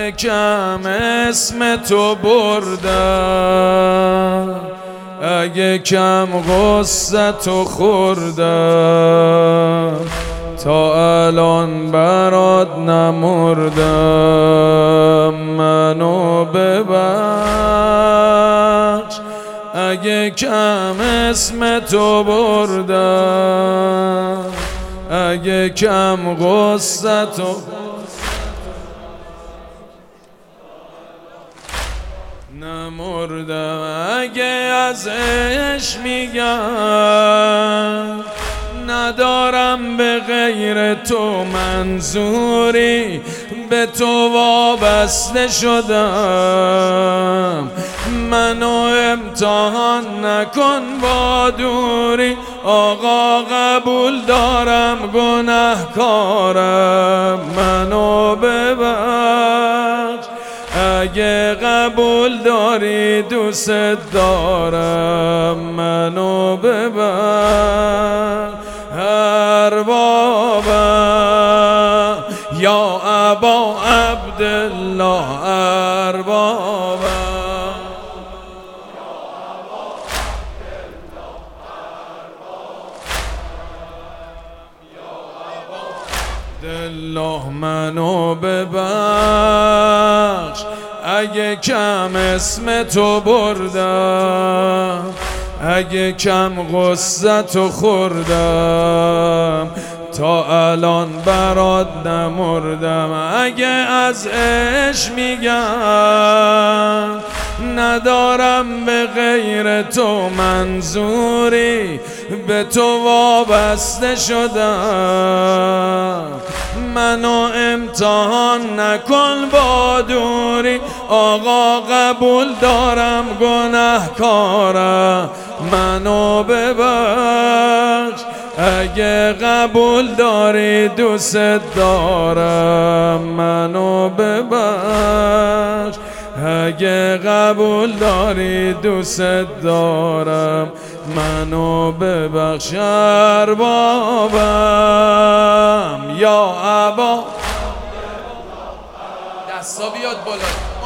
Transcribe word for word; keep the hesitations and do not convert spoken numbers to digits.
اگه کم اسم تو بردم، اگه کم غصتو خوردم، تا الان برات نمردم. منو ببخش اگه کم اسم تو بردم، اگه کم غصتو نمردم. اگه از عشق میگم ندارم به غیر تو منظوری، به تو وابسته شدم. منو امتحان نکن با دوری، آقا قبول دارم گناهکارم. منو ببخش اگه قبول داری دوست دارم. منو ببخش اربابم یا ابا عبدالله، اربابم دله. منو ببخش اگه کم اسم تو بردم، اگه کم غصتو خوردم، تا الان برات نمردم. اگه از عشق میگم ندارم به غیر تو منظوری، به تو وابسته شدم. منو امتحان نکن با دوری، آقا قبول دارم گناهکارم. منو ببخش اگه قبول داری دوست دارم. منو ببخش اگه قبول داری دوست دارم. منو ببخش اربابم یا ابا. دستا بیاد بالا.